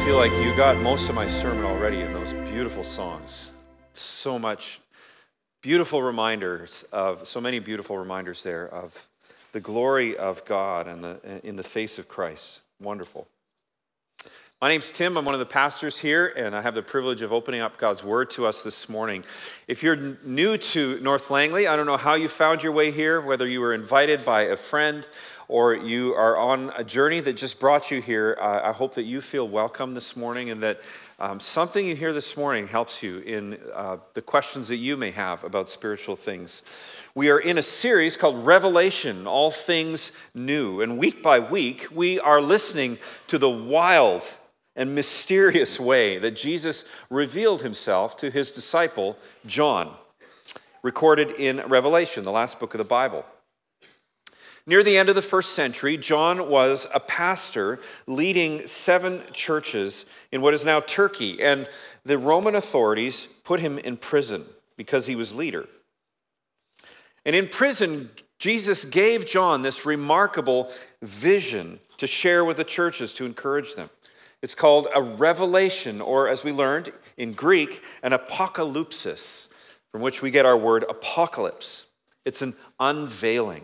feel like you got most of my sermon already in those beautiful songs. So much beautiful reminders of, so many beautiful reminders there of the glory of God and in the face of Christ. Wonderful. My name's Tim. I'm one of the pastors here, and I have the privilege of opening up God's Word to us this morning. If you're new to North Langley, I don't know how you found your way here, whether you were invited by a friend or you are on a journey that just brought you here. I hope that you feel welcome this morning and that something you hear this morning helps you in the questions that you may have about spiritual things. We are in a series called Revelation, All Things New. And week by week, we are listening to the wild and mysterious way that Jesus revealed himself to his disciple, John, recorded in Revelation, the last book of the Bible. Near the end of the first century, John was a pastor leading 7 churches in what is now Turkey, and the Roman authorities put him in prison because he was leader. And in prison, Jesus gave John this remarkable vision to share with the churches to encourage them. It's called a revelation, or as we learned in Greek, an apocalypsis, from which we get our word apocalypse. It's an unveiling.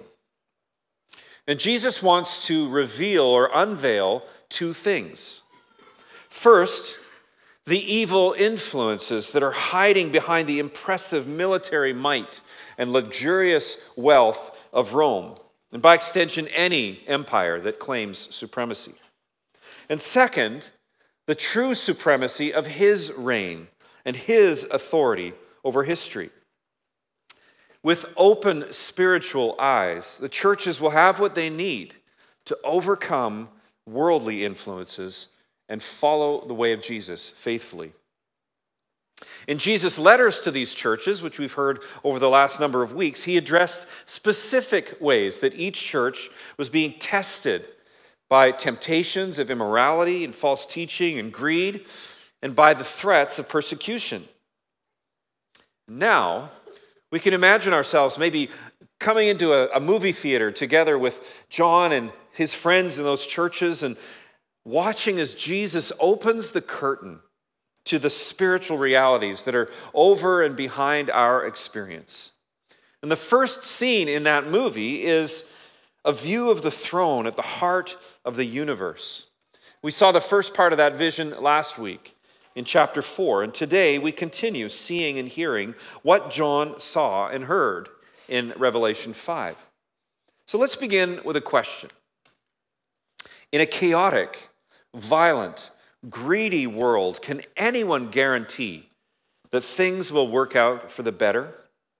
And Jesus wants to reveal or unveil 2 things. First, the evil influences that are hiding behind the impressive military might and luxurious wealth of Rome, and by extension, any empire that claims supremacy. And second, the true supremacy of his reign and his authority over history. With open spiritual eyes, the churches will have what they need to overcome worldly influences and follow the way of Jesus faithfully. In Jesus' letters to these churches, which we've heard over the last number of weeks, he addressed specific ways that each church was being tested by temptations of immorality and false teaching and greed, and by the threats of persecution. Now, we can imagine ourselves maybe coming into a movie theater together with John and his friends in those churches and watching as Jesus opens the curtain to the spiritual realities that are over and behind our experience. And the first scene in that movie is a view of the throne at the heart of the universe. We saw the first part of that vision last week in chapter 4, and today we continue seeing and hearing what John saw and heard in Revelation 5. So let's begin with a question. In a chaotic, violent, greedy world, can anyone guarantee that things will work out for the better?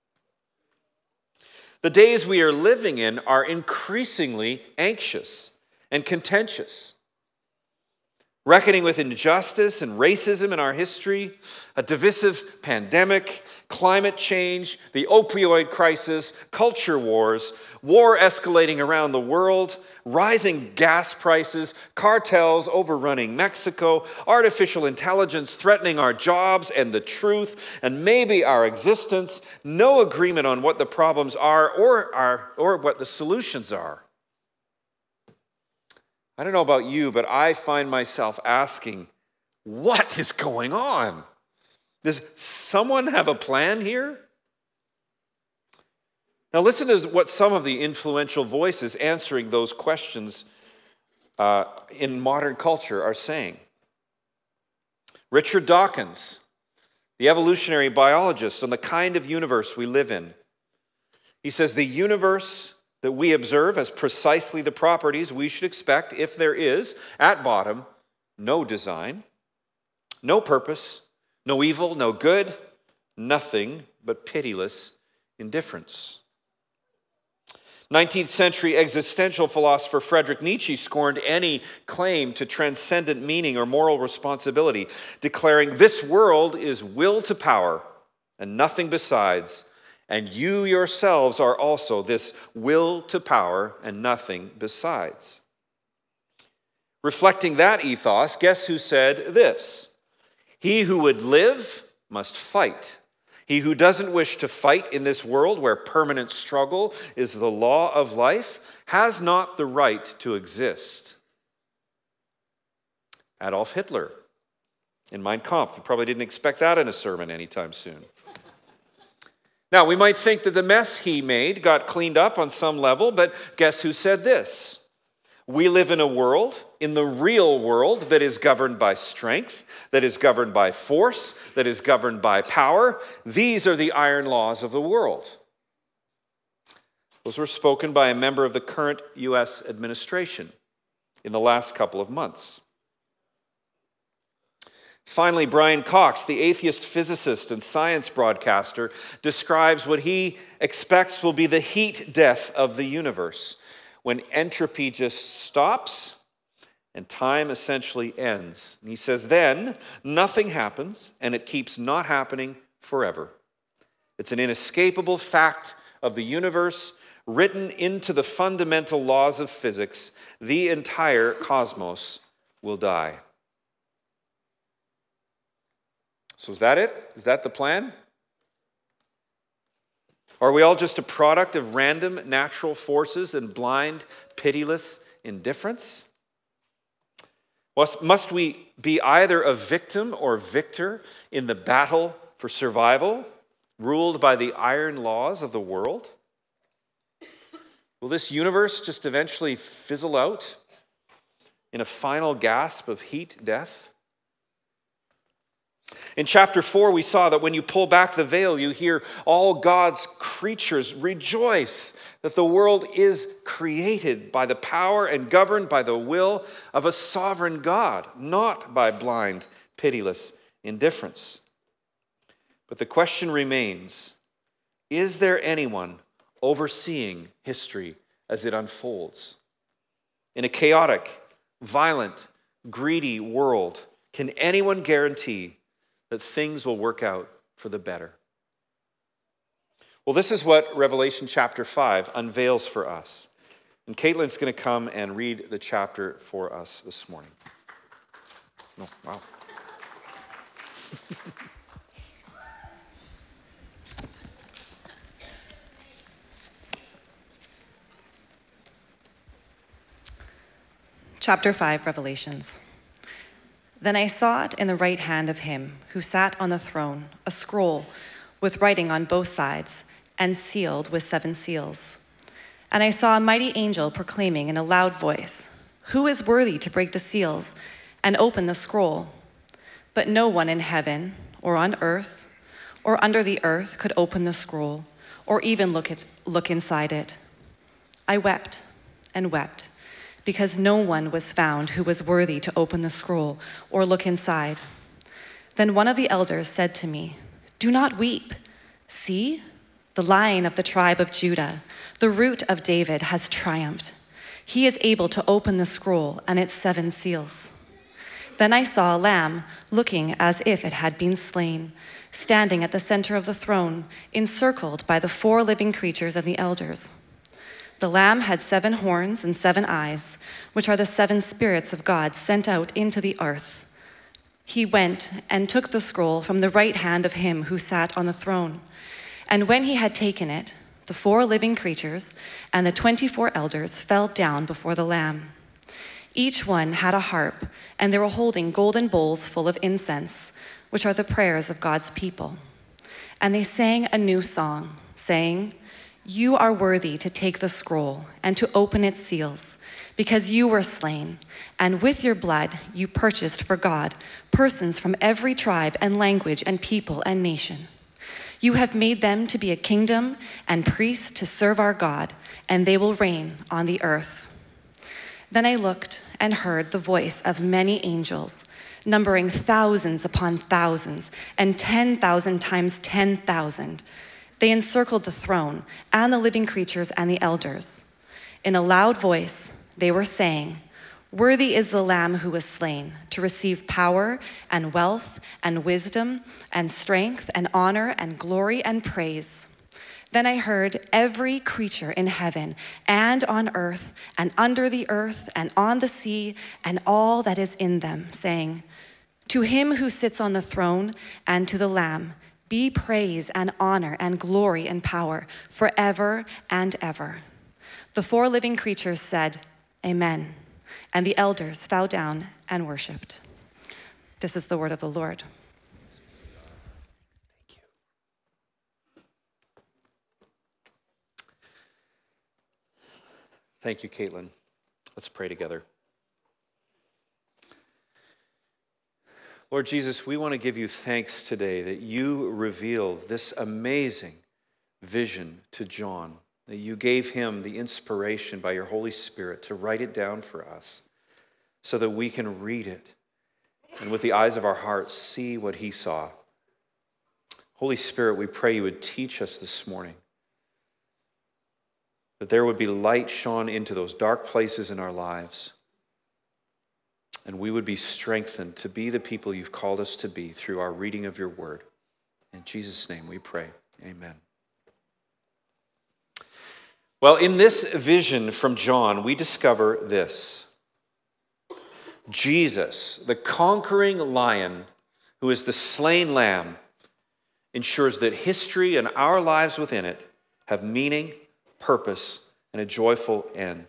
The days we are living in are increasingly anxious and contentious. Reckoning with injustice and racism in our history, a divisive pandemic, climate change, the opioid crisis, culture wars, war escalating around the world, rising gas prices, cartels overrunning Mexico, artificial intelligence threatening our jobs and the truth, and maybe our existence, no agreement on what the problems are or what the solutions are. I don't know about you, but I find myself asking, what is going on? Does someone have a plan here? Now listen to what some of the influential voices answering those questions in modern culture are saying. Richard Dawkins, the evolutionary biologist on the kind of universe we live in. He says the universe that we observe has precisely the properties we should expect if there is, at bottom, no design, no purpose, no evil, no good, nothing but pitiless indifference. 19th century existential philosopher Friedrich Nietzsche scorned any claim to transcendent meaning or moral responsibility, declaring, "This world is will to power and nothing besides, and you yourselves are also this will to power and nothing besides." Reflecting that ethos, guess who said this? "He who would live must fight. He who doesn't wish to fight in this world where permanent struggle is the law of life has not the right to exist." Adolf Hitler in Mein Kampf. You probably didn't expect that in a sermon anytime soon. Now, we might think that the mess he made got cleaned up on some level, but guess who said this? We live in a world, in the real world, that is governed by strength, that is governed by force, that is governed by power. These are the iron laws of the world. Those were spoken by a member of the current U.S. administration in the last couple of months. Finally, Brian Cox, the atheist physicist and science broadcaster, describes what he expects will be the heat death of the universe, when entropy just stops and time essentially ends. And he says, then nothing happens, and it keeps not happening forever. It's an inescapable fact of the universe, written into the fundamental laws of physics. The entire cosmos will die. So is that it? Is that the plan? Are we all just a product of random natural forces and blind, pitiless indifference? Must we be either a victim or victor in the battle for survival, ruled by the iron laws of the world? Will this universe just eventually fizzle out in a final gasp of heat death? In chapter 4, we saw that when you pull back the veil, you hear all God's creatures rejoice that the world is created by the power and governed by the will of a sovereign God, not by blind, pitiless indifference. But the question remains, is there anyone overseeing history as it unfolds? In a chaotic, violent, greedy world, can anyone guarantee that things will work out for the better? Well, this is what Revelation chapter 5 unveils for us. And Caitlin's going to come and read the chapter for us this morning. Oh, wow. Chapter 5, Revelations. Then I saw it in the right hand of him who sat on the throne, a scroll with writing on both sides and sealed with 7 seals. And I saw a mighty angel proclaiming in a loud voice, "Who is worthy to break the seals and open the scroll?" But no one in heaven or on earth or under the earth could open the scroll or even look inside it. I wept and wept, because no one was found who was worthy to open the scroll or look inside. Then one of the elders said to me, "Do not weep. See, the Lion of the tribe of Judah, the Root of David, has triumphed. He is able to open the scroll and its 7 seals." Then I saw a lamb looking as if it had been slain, standing at the center of the throne, encircled by the 4 living creatures and the elders. The Lamb had 7 horns and 7 eyes, which are the 7 spirits of God sent out into the earth. He went and took the scroll from the right hand of him who sat on the throne. And when he had taken it, the 4 living creatures and the 24 elders fell down before the Lamb. Each one had a harp, and they were holding golden bowls full of incense, which are the prayers of God's people. And they sang a new song, saying, "You are worthy to take the scroll and to open its seals, because you were slain, and with your blood you purchased for God persons from every tribe and language and people and nation. You have made them to be a kingdom and priests to serve our God, and they will reign on the earth." Then I looked and heard the voice of many angels, numbering thousands upon thousands and 10,000 times 10,000. They encircled the throne and the living creatures and the elders. In a loud voice, they were saying, "Worthy is the Lamb who was slain to receive power and wealth and wisdom and strength and honor and glory and praise." Then I heard every creature in heaven and on earth and under the earth and on the sea and all that is in them, saying, "To him who sits on the throne and to the Lamb be praise and honor and glory and power forever and ever." The 4 living creatures said, "Amen." And the elders fell down and worshiped. This is the word of the Lord. Thank you. Thank you, Caitlin. Let's pray together. Lord Jesus, we want to give you thanks today that you revealed this amazing vision to John, that you gave him the inspiration by your Holy Spirit to write it down for us so that we can read it and with the eyes of our hearts see what he saw. Holy Spirit, we pray you would teach us this morning, that there would be light shone into those dark places in our lives, and we would be strengthened to be the people you've called us to be through our reading of your word. In Jesus' name we pray. Amen. Well, in this vision from John, we discover this. Jesus, the conquering lion who is the slain lamb, ensures that history and our lives within it have meaning, purpose, and a joyful end.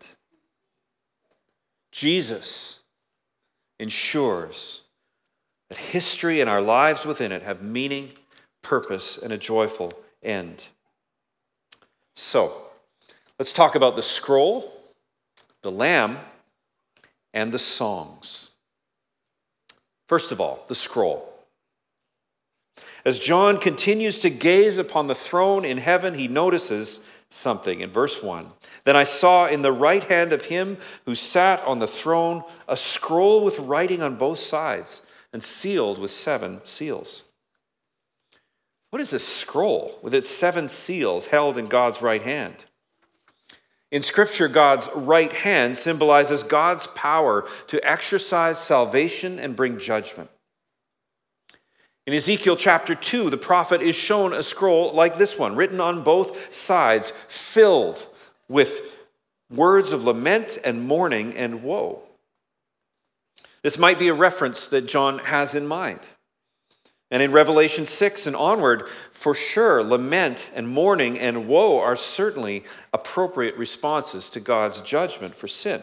Jesus ensures that history and our lives within it have meaning, purpose, and a joyful end. So, let's talk about the scroll, the lamb, and the songs. First of all, the scroll. As John continues to gaze upon the throne in heaven, he notices something in verse 1. Then I saw in the right hand of him who sat on the throne a scroll with writing on both sides and sealed with 7 seals. What is this scroll with its 7 seals held in God's right hand? In Scripture, God's right hand symbolizes God's power to exercise salvation and bring judgment. In Ezekiel chapter 2, the prophet is shown a scroll like this one, written on both sides, filled with words of lament and mourning and woe. This might be a reference that John has in mind. And in Revelation 6 and onward, for sure, lament and mourning and woe are certainly appropriate responses to God's judgment for sin.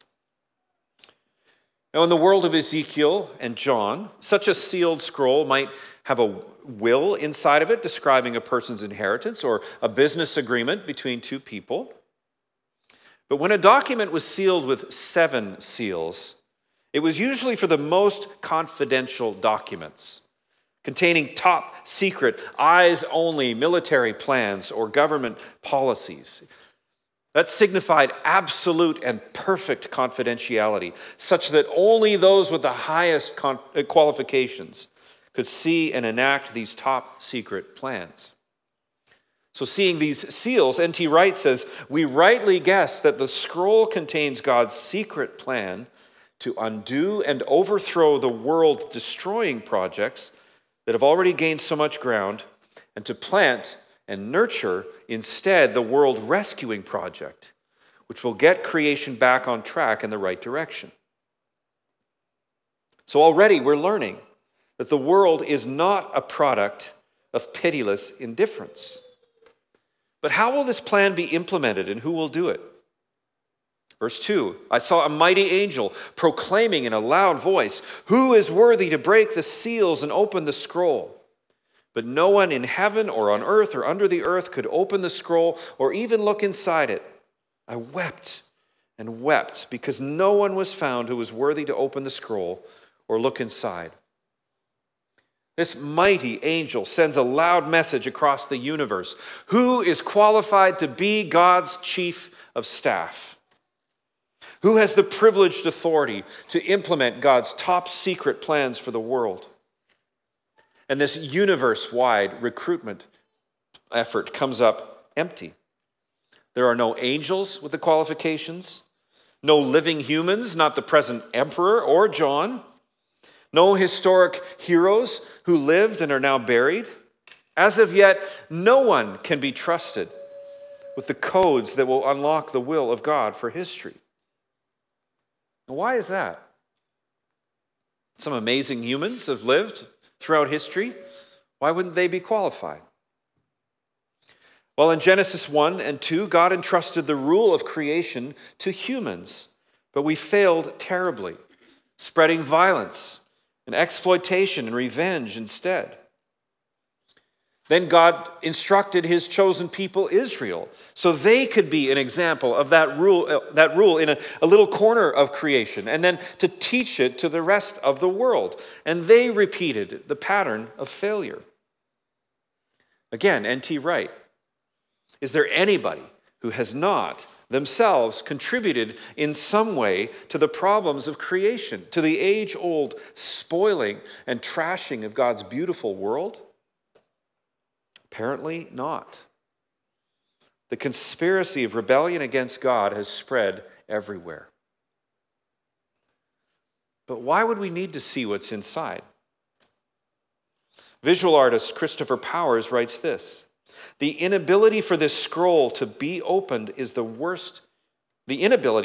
Now, in the world of Ezekiel and John, such a sealed scroll might have a will inside of it describing a person's inheritance or a business agreement between 2 people. But when a document was sealed with 7 seals, it was usually for the most confidential documents, containing top secret, eyes-only military plans or government policies. That signified absolute and perfect confidentiality, such that only those with the highest qualifications could see and enact these top secret plans. So seeing these seals, N.T. Wright says, we rightly guess that the scroll contains God's secret plan to undo and overthrow the world-destroying projects that have already gained so much ground, and to plant and nurture instead the world rescuing project, which will get creation back on track in the right direction. So already we're learning that the world is not a product of pitiless indifference. But how will this plan be implemented and who will do it? Verse 2, I saw a mighty angel proclaiming in a loud voice, "Who is worthy to break the seals and open the scroll?" But no one in heaven or on earth or under the earth could open the scroll or even look inside it. I wept and wept because no one was found who was worthy to open the scroll or look inside. This mighty angel sends a loud message across the universe. Who is qualified to be God's chief of staff? Who has the privileged authority to implement God's top secret plans for the world? And this universe-wide recruitment effort comes up empty. There are no angels with the qualifications, no living humans, not the present emperor or John, no historic heroes who lived and are now buried. As of yet, no one can be trusted with the codes that will unlock the will of God for history. Now, why is that? Some amazing humans have lived throughout history. Why wouldn't they be qualified? Well, in Genesis 1 and 2, God entrusted the rule of creation to humans, but we failed terribly, spreading violence and exploitation and revenge instead. Then God instructed his chosen people, Israel, so they could be an example of that rule in a little corner of creation, and then to teach it to the rest of the world. And they repeated the pattern of failure. Again, N.T. Wright, is there anybody who has not themselves contributed in some way to the problems of creation, to the age-old spoiling and trashing of God's beautiful world? Apparently not. The conspiracy of rebellion against God has spread everywhere. But why would we need to see what's inside? Visual artist Christopher Powers writes this: The inability for this scroll to be opened is the worst thing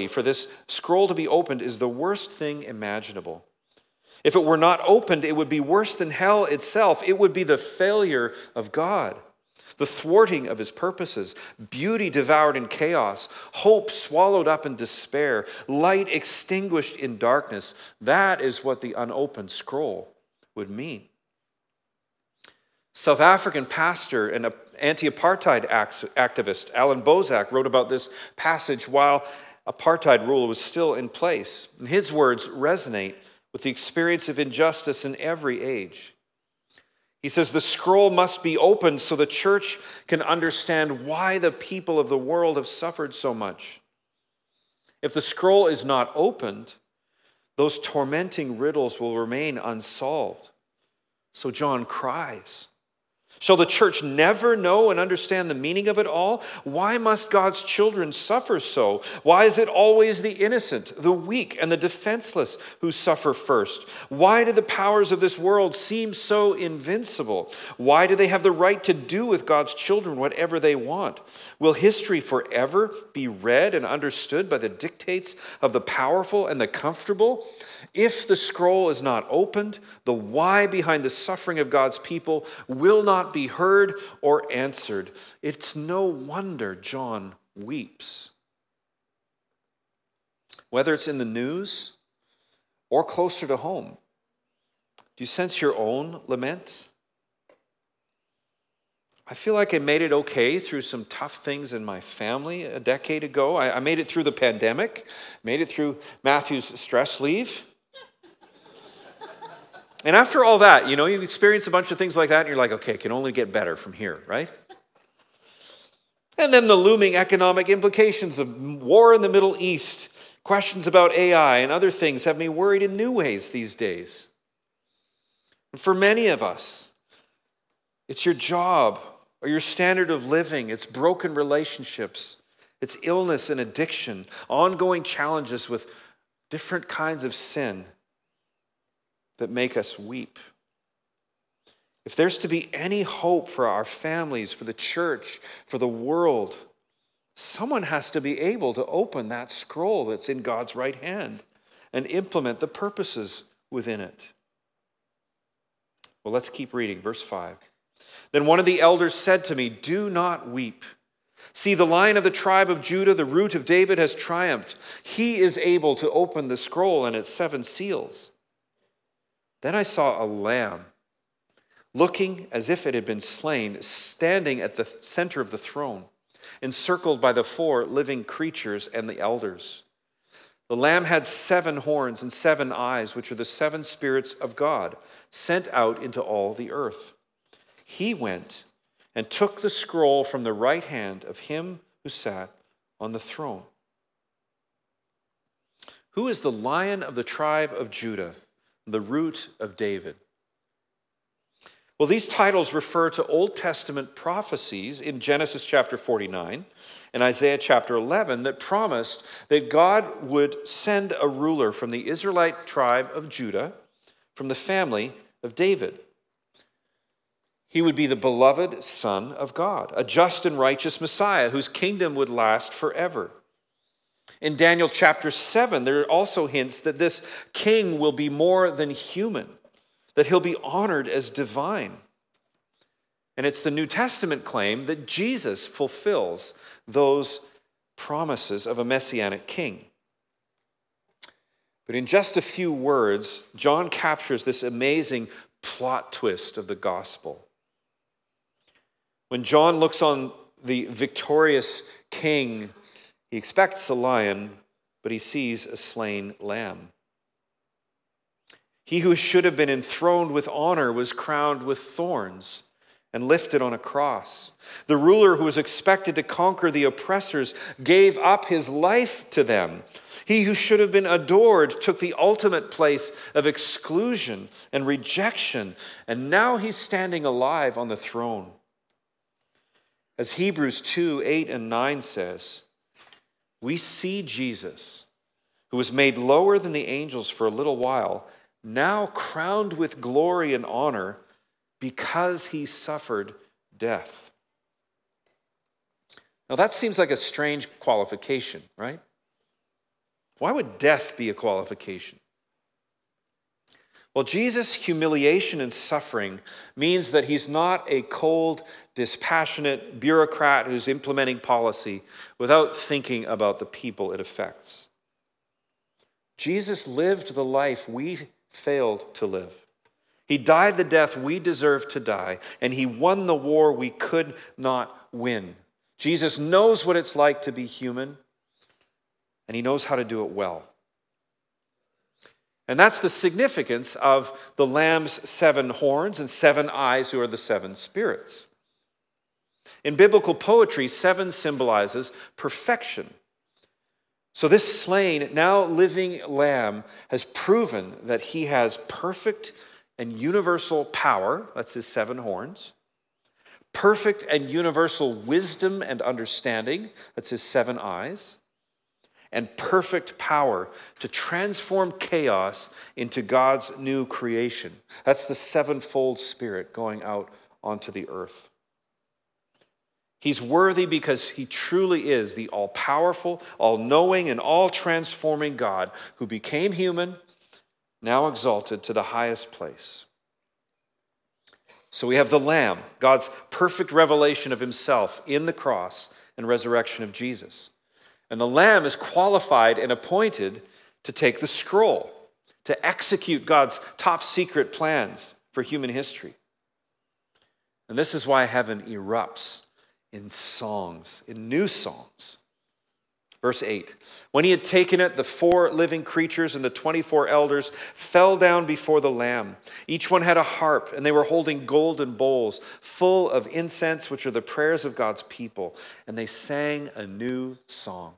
imaginable. If it were not opened, it would be worse than hell itself. It would be the failure of God, the thwarting of his purposes, beauty devoured in chaos, hope swallowed up in despair, light extinguished in darkness. That is what the unopened scroll would mean. South African pastor and anti-apartheid activist Alan Bozak wrote about this passage while apartheid rule was still in place. And his words resonate with the experience of injustice in every age. He says, the scroll must be opened so the church can understand why the people of the world have suffered so much. If the scroll is not opened, those tormenting riddles will remain unsolved. So John cries, shall the church never know and understand the meaning of it all? Why must God's children suffer so? Why is it always the innocent, the weak, and the defenseless who suffer first? Why do the powers of this world seem so invincible? Why do they have the right to do with God's children whatever they want? Will history forever be read and understood by the dictates of the powerful and the comfortable? If the scroll is not opened, the why behind the suffering of God's people will not be heard or answered. It's no wonder John weeps. Whether it's in the news or closer to home, do you sense your own lament? I feel like I made it okay through some tough things in my family a decade ago. I made it through the pandemic, made it through Matthew's stress leave. And after all that, you experience a bunch of things like that, and you're like, okay, it can only get better from here, right? And then the looming economic implications of war in the Middle East, questions about AI and other things have me worried in new ways these days. And for many of us, it's your job or your standard of living, it's broken relationships, it's illness and addiction, ongoing challenges with different kinds of sin that make us weep. If there's to be any hope for our families, for the church, for the world, someone has to be able to open that scroll that's in God's right hand and implement the purposes within it. Well, let's keep reading. Verse 5. Then one of the elders said to me, do not weep. See, the Lion of the tribe of Judah, the Root of David, has triumphed. He is able to open the scroll and its 7 seals. Then I saw a lamb, looking as if it had been slain, standing at the center of the throne, encircled by the 4 living creatures and the elders. The lamb had 7 horns and 7 eyes, which are the 7 spirits of God, sent out into all the earth. He went and took the scroll from the right hand of him who sat on the throne. Who is the Lion of the tribe of Judah, the Root of David? Well, these titles refer to Old Testament prophecies in Genesis chapter 49 and Isaiah chapter 11 that promised that God would send a ruler from the Israelite tribe of Judah, from the family of David. He would be the beloved Son of God, a just and righteous Messiah whose kingdom would last forever. In Daniel chapter 7, there are also hints that this king will be more than human, that he'll be honored as divine. And it's the New Testament claim that Jesus fulfills those promises of a messianic king. But in just a few words, John captures this amazing plot twist of the gospel. When John looks on the victorious king, he expects a lion, but he sees a slain lamb. He who should have been enthroned with honor was crowned with thorns and lifted on a cross. The ruler who was expected to conquer the oppressors gave up his life to them. He who should have been adored took the ultimate place of exclusion and rejection, and now he's standing alive on the throne. As Hebrews 2:8-9 says, we see Jesus, who was made lower than the angels for a little while, now crowned with glory and honor because he suffered death. Now that seems like a strange qualification, right? Why would death be a qualification? Well, Jesus' humiliation and suffering means that he's not a cold, dispassionate bureaucrat who's implementing policy without thinking about the people it affects. Jesus lived the life we failed to live. He died the death we deserved to die, and he won the war we could not win. Jesus knows what it's like to be human, and he knows how to do it well. And that's the significance of the Lamb's 7 horns and 7 eyes, who are the 7 spirits. In biblical poetry, 7 symbolizes perfection. So this slain, now living lamb has proven that he has perfect and universal power, that's his 7 horns, perfect and universal wisdom and understanding, that's his 7 eyes, and perfect power to transform chaos into God's new creation. That's the 7-fold Spirit going out onto the earth. He's worthy because he truly is the all-powerful, all-knowing, and all-transforming God who became human, now exalted to the highest place. So we have the Lamb, God's perfect revelation of himself in the cross and resurrection of Jesus. And the Lamb is qualified and appointed to take the scroll, to execute God's top secret plans for human history. And this is why heaven erupts in songs, in new songs. Verse 8, when he had taken it, the 4 living creatures and the 24 elders fell down before the Lamb. Each one had a harp, and they were holding golden bowls full of incense, which are the prayers of God's people. And they sang a new song.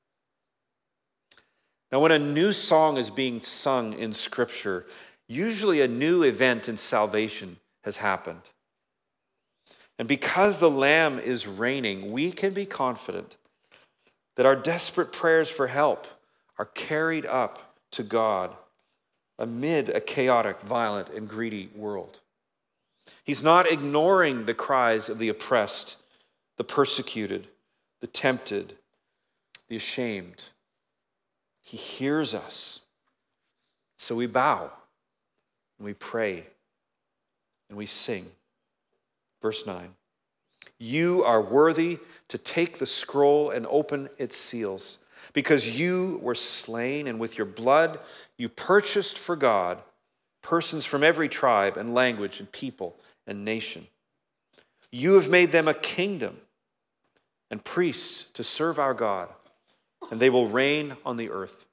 Now, when a new song is being sung in Scripture, usually a new event in salvation has happened. And because the Lamb is reigning, we can be confident that our desperate prayers for help are carried up to God amid a chaotic, violent, and greedy world. He's not ignoring the cries of the oppressed, the persecuted, the tempted, the ashamed. He hears us. So we bow, and we pray, and we sing. Verse 9, you are worthy to take the scroll and open its seals, because you were slain, and with your blood you purchased for God persons from every tribe and language and people and nation. You have made them a kingdom and priests to serve our God, and they will reign on the earth.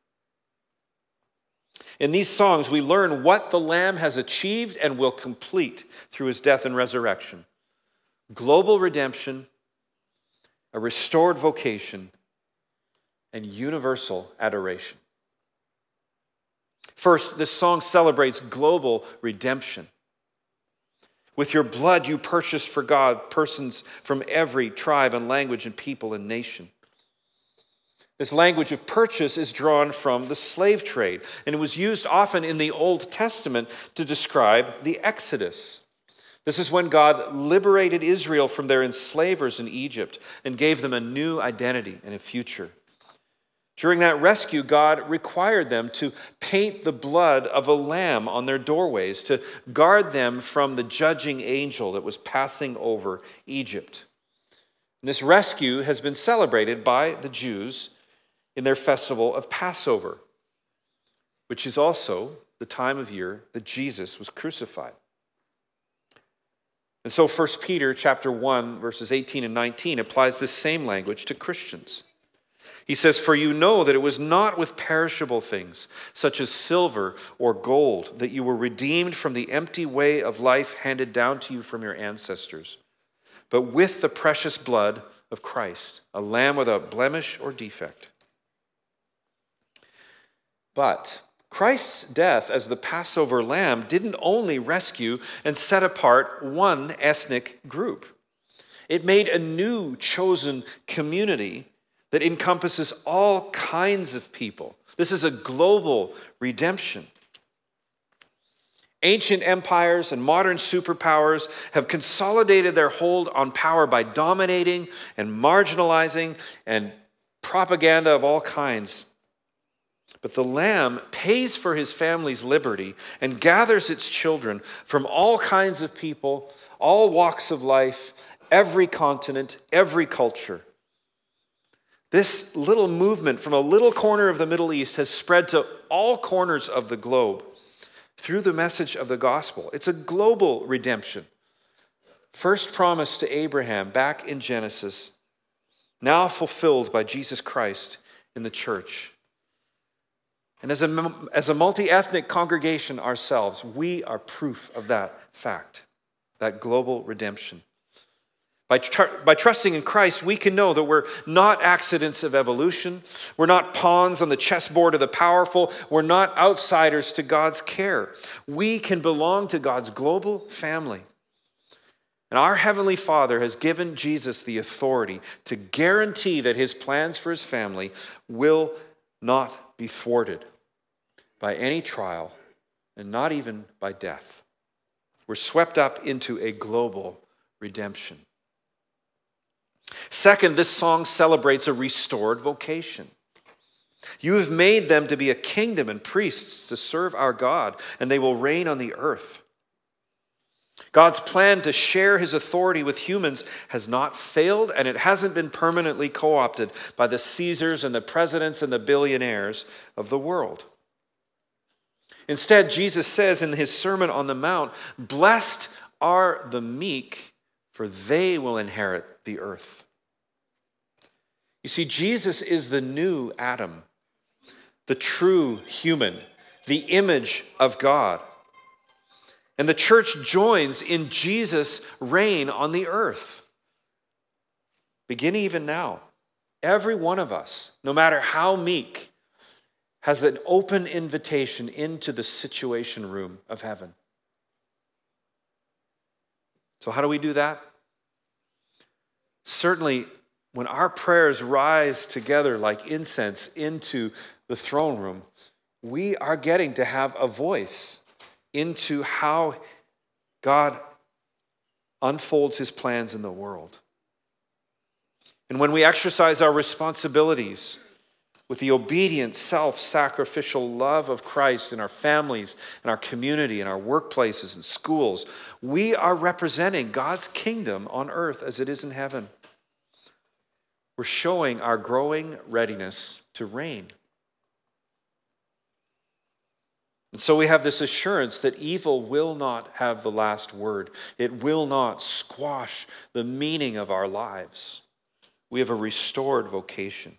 In these songs, we learn what the Lamb has achieved and will complete through his death and resurrection. Global redemption, a restored vocation, and universal adoration. First, this song celebrates global redemption. With your blood, you purchased for God persons from every tribe and language and people and nation. This language of purchase is drawn from the slave trade, and it was used often in the Old Testament to describe the Exodus. This is when God liberated Israel from their enslavers in Egypt and gave them a new identity and a future. During that rescue, God required them to paint the blood of a lamb on their doorways to guard them from the judging angel that was passing over Egypt. And this rescue has been celebrated by the Jews in their festival of Passover. which is also the time of year that Jesus was crucified. And so 1 Peter chapter 1, verses 18 and 19 applies this same language to Christians. He says, "For you know that it was not with perishable things, such as silver or gold, that you were redeemed from the empty way of life handed down to you from your ancestors, but with the precious blood of Christ, a lamb without blemish or defect." But Christ's death as the Passover lamb didn't only rescue and set apart one ethnic group. It made a new chosen community that encompasses all kinds of people. This is a global redemption. Ancient empires and modern superpowers have consolidated their hold on power by dominating and marginalizing and propaganda of all kinds. But the Lamb pays for his family's liberty and gathers its children from all kinds of people, all walks of life, every continent, every culture. This little movement from a little corner of the Middle East has spread to all corners of the globe through the message of the gospel. It's a global redemption. First promised to Abraham back in Genesis, now fulfilled by Jesus Christ in the church. And as a multi-ethnic congregation ourselves, we are proof of that fact, that global redemption. By trusting in Christ, we can know that we're not accidents of evolution. We're not pawns on the chessboard of the powerful. We're not outsiders to God's care. We can belong to God's global family. And our Heavenly Father has given Jesus the authority to guarantee that his plans for his family will not be thwarted by any trial and not even by death. We're swept up into a global redemption. Second, this song celebrates a restored vocation. You have made them to be a kingdom and priests to serve our God, and they will reign on the earth. God's plan to share his authority with humans has not failed, and it hasn't been permanently co-opted by the Caesars and the presidents and the billionaires of the world. Instead, Jesus says in his Sermon on the Mount, "Blessed are the meek, for they will inherit the earth." You see, Jesus is the new Adam, the true human, the image of God. And the church joins in Jesus' reign on the earth. Beginning even now, every one of us, no matter how meek, has an open invitation into the situation room of heaven. So how do we do that? Certainly, when our prayers rise together like incense into the throne room, we are getting to have a voice into how God unfolds his plans in the world. And when we exercise our responsibilities with the obedient, self-sacrificial love of Christ in our families, in our community, in our workplaces and schools, we are representing God's kingdom on earth as it is in heaven. We're showing our growing readiness to reign. And so we have this assurance that evil will not have the last word. It will not squash the meaning of our lives. We have a restored vocation.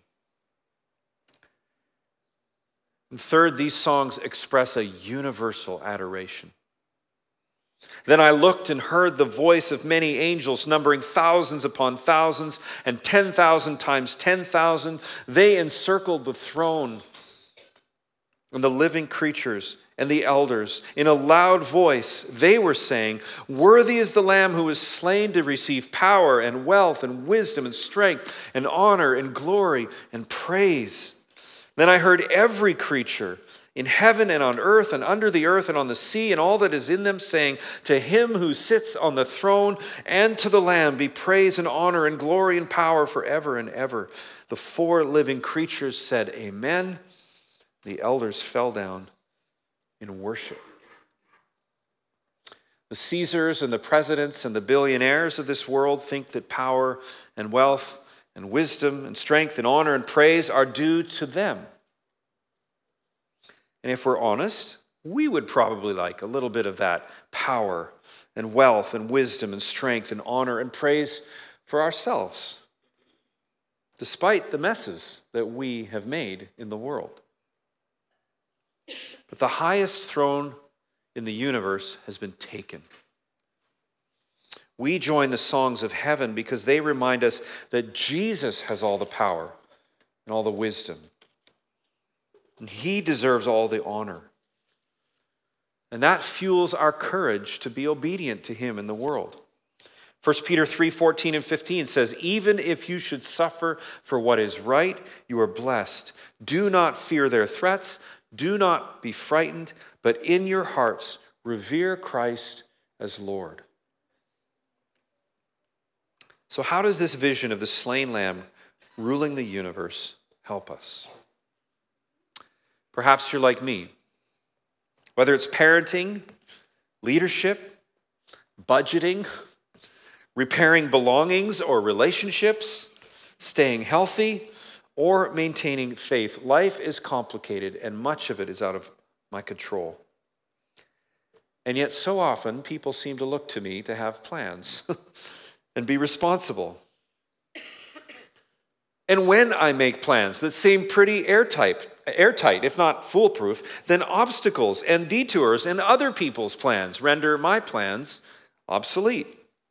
And third, these songs express a universal adoration. Then I looked and heard the voice of many angels, numbering thousands upon thousands and 10,000 times 10,000. They encircled the throne and the living creatures and the elders. In a loud voice, they were saying, "Worthy is the Lamb who was slain to receive power and wealth and wisdom and strength and honor and glory and praise." Then I heard every creature in heaven and on earth and under the earth and on the sea and all that is in them saying, "To him who sits on the throne and to the Lamb be praise and honor and glory and power forever and ever." The four living creatures said, "Amen." The elders fell down in worship. The Caesars and the presidents and the billionaires of this world think that power and wealth and wisdom and strength and honor and praise are due to them. And if we're honest, we would probably like a little bit of that power and wealth and wisdom and strength and honor and praise for ourselves, despite the messes that we have made in the world. But the highest throne in the universe has been taken. We join the songs of heaven because they remind us that Jesus has all the power and all the wisdom. And he deserves all the honor. And that fuels our courage to be obedient to him in the world. 1 Peter 3:14 and 15 says, even if you should suffer for what is right, you are blessed. Do not fear their threats. Do not be frightened, but in your hearts revere Christ as Lord. So how does this vision of the slain lamb ruling the universe help us? Perhaps you're like me. Whether it's parenting, leadership, budgeting, repairing belongings or relationships, staying healthy, or maintaining faith, life is complicated and much of it is out of my control. And yet so often people seem to look to me to have plans and be responsible. And when I make plans that seem pretty airtight, if not foolproof, then obstacles and detours and other people's plans render my plans obsolete.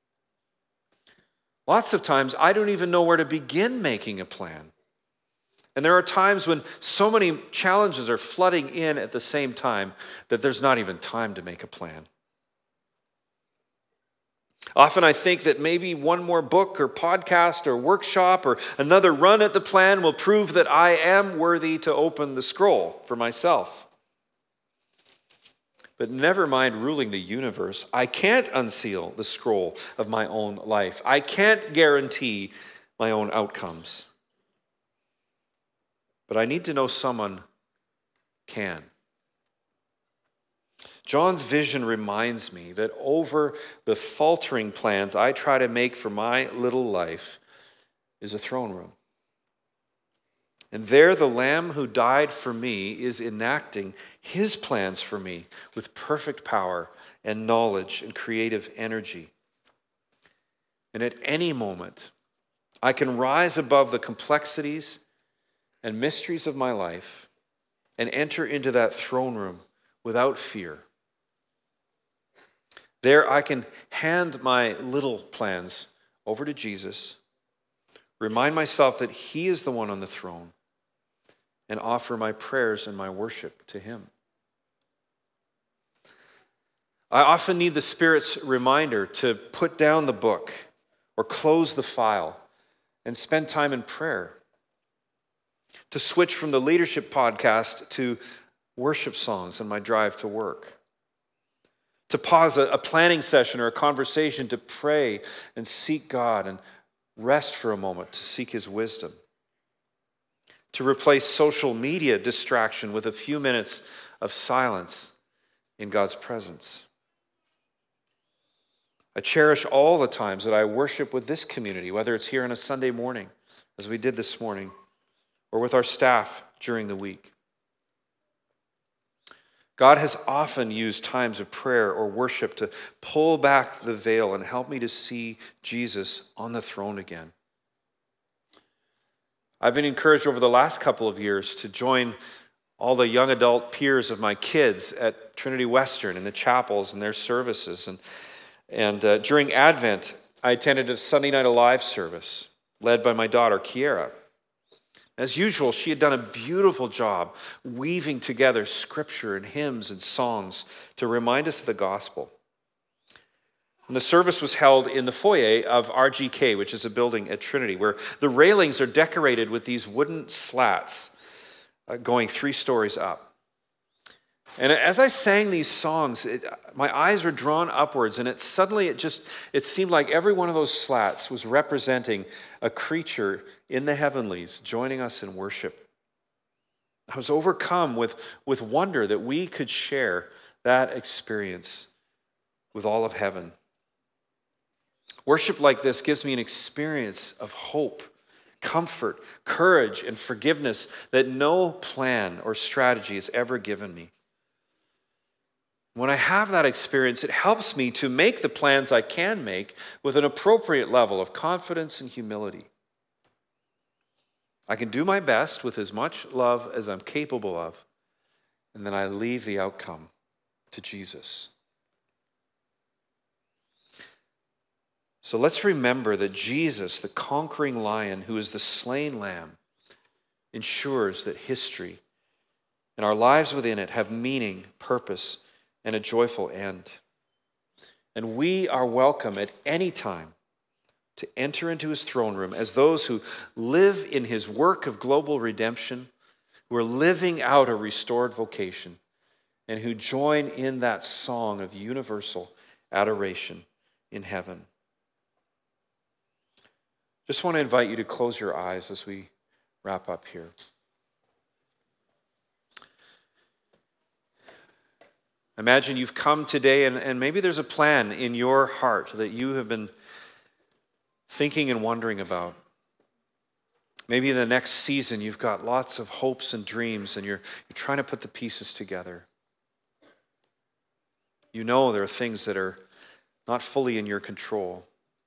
Lots of times I don't even know where to begin making a plan. And there are times when so many challenges are flooding in at the same time that there's not even time to make a plan. Often I think that maybe one more book or podcast or workshop or another run at the plan will prove that I am worthy to open the scroll for myself. But never mind ruling the universe, I can't unseal the scroll of my own life. I can't guarantee my own outcomes. But I need to know someone can. John's vision reminds me that over the faltering plans I try to make for my little life is a throne room. And there the Lamb who died for me is enacting his plans for me with perfect power and knowledge and creative energy. And at any moment, I can rise above the complexities and mysteries of my life and enter into that throne room without fear. There I can hand my little plans over to Jesus, remind myself that he is the one on the throne, and offer my prayers and my worship to him. I often need the Spirit's reminder to put down the book or close the file and spend time in prayer, to switch from the leadership podcast to worship songs on my drive to work, to pause a planning session or a conversation to pray and seek God and rest for a moment to seek his wisdom, to replace social media distraction with a few minutes of silence in God's presence. I cherish all the times that I worship with this community, whether it's here on a Sunday morning, as we did this morning, or with our staff during the week. God has often used times of prayer or worship to pull back the veil and help me to see Jesus on the throne again. I've been encouraged over the last couple of years to join all the young adult peers of my kids at Trinity Western in the chapels and their services. And during Advent, I attended a Sunday Night Alive service led by my daughter, Kiera. As usual, she had done a beautiful job weaving together scripture and hymns and songs to remind us of the gospel. And the service was held in the foyer of RGK, which is a building at Trinity, where the railings are decorated with these wooden slats going 3 stories up. And as I sang these songs, my eyes were drawn upwards, and it seemed like every one of those slats was representing a creature in the heavenlies joining us in worship. I was overcome with wonder that we could share that experience with all of heaven. Worship like this gives me an experience of hope comfort, courage, and forgiveness that no plan or strategy has ever given me. When I have that experience, it helps me to make the plans I can make with an appropriate level of confidence and humility. I can do my best with as much love as I'm capable of, and then I leave the outcome to Jesus. So let's remember that Jesus, the conquering lion who is the slain lamb, ensures that history and our lives within it have meaning, purpose, and a joyful end. And we are welcome at any time to enter into his throne room as those who live in his work of global redemption, who are living out a restored vocation, and who join in that song of universal adoration in heaven. Just want to invite you to close your eyes as we wrap up here. Imagine you've come today and maybe there's a plan in your heart that you have been thinking and wondering about. Maybe in the next season you've got lots of hopes and dreams and you're trying to put the pieces together. You know there are things that are not fully in your control.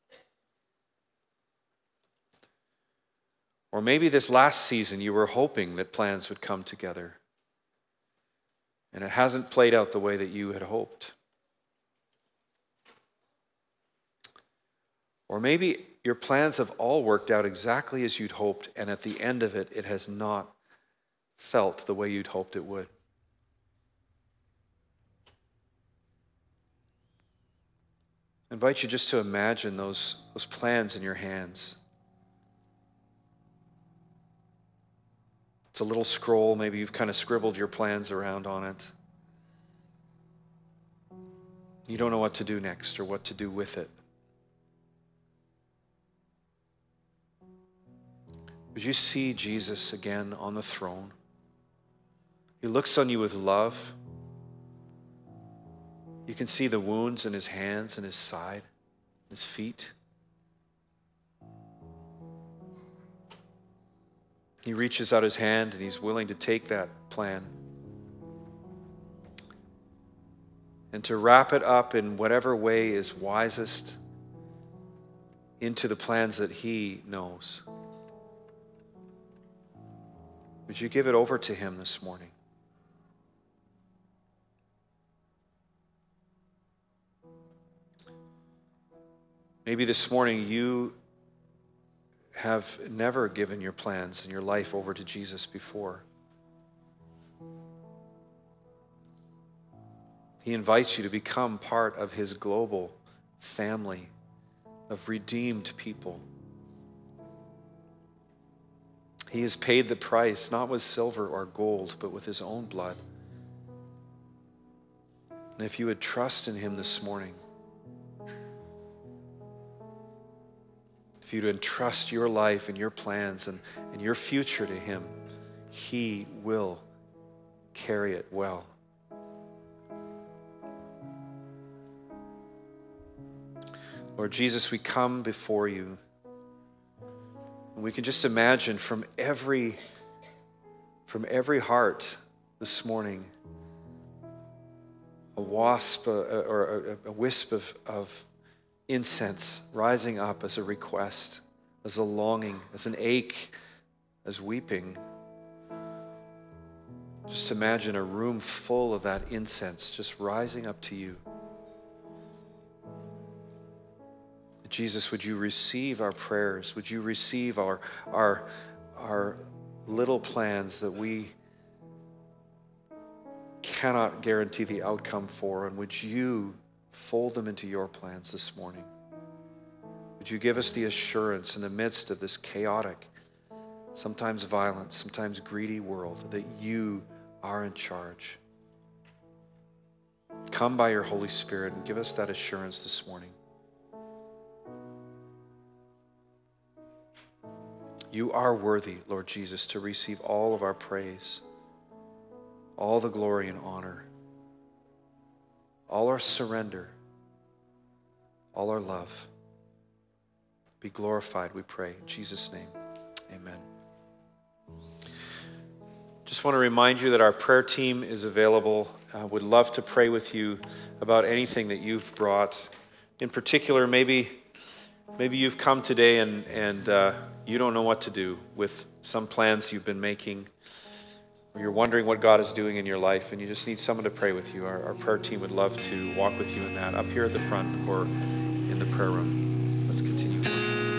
Or maybe this last season you were hoping that plans would come together, and it hasn't played out the way that you had hoped. Or maybe your plans have all worked out exactly as you'd hoped, and at the end of it, it has not felt the way you'd hoped it would. I invite you just to imagine those plans in your hands. It's a little scroll, maybe you've kind of scribbled your plans around on it. You don't know what to do next or what to do with it. Would you see Jesus again on the throne? He looks on you with love. You can see the wounds in his hands and his side, his feet. He reaches out his hand and he's willing to take that plan and to wrap it up in whatever way is wisest into the plans that he knows. Would you give it over to him this morning? Maybe this morning you have never given your plans and your life over to Jesus before. He invites you to become part of his global family of redeemed people. He has paid the price, not with silver or gold, but with his own blood. And if you would trust in him this morning, if you'd entrust your life and your plans and your future to him, he will carry it well. Lord Jesus, we come before you. And we can just imagine from every heart this morning, a wisp of incense rising up as a request, as a longing, as an ache, as weeping. Just imagine a room full of that incense just rising up to you. Jesus, would you receive our prayers? Would you receive our little plans that we cannot guarantee the outcome for, and would you fold them into your plans this morning? Would you give us the assurance in the midst of this chaotic, sometimes violent, sometimes greedy world that you are in charge? Come by your Holy Spirit and give us that assurance this morning. You are worthy, Lord Jesus, to receive all of our praise, all the glory and honor, all our surrender, all our love. Be glorified, we pray. In Jesus' name, Amen. Just want to remind you that our prayer team is available. Would love to pray with you about anything that you've brought. In particular, maybe you've come today and you don't know what to do with some plans you've been making, or you're wondering what God is doing in your life and you just need someone to pray with you. Our prayer team would love to walk with you in that, up here at the front or in the prayer room. Let's continue worship.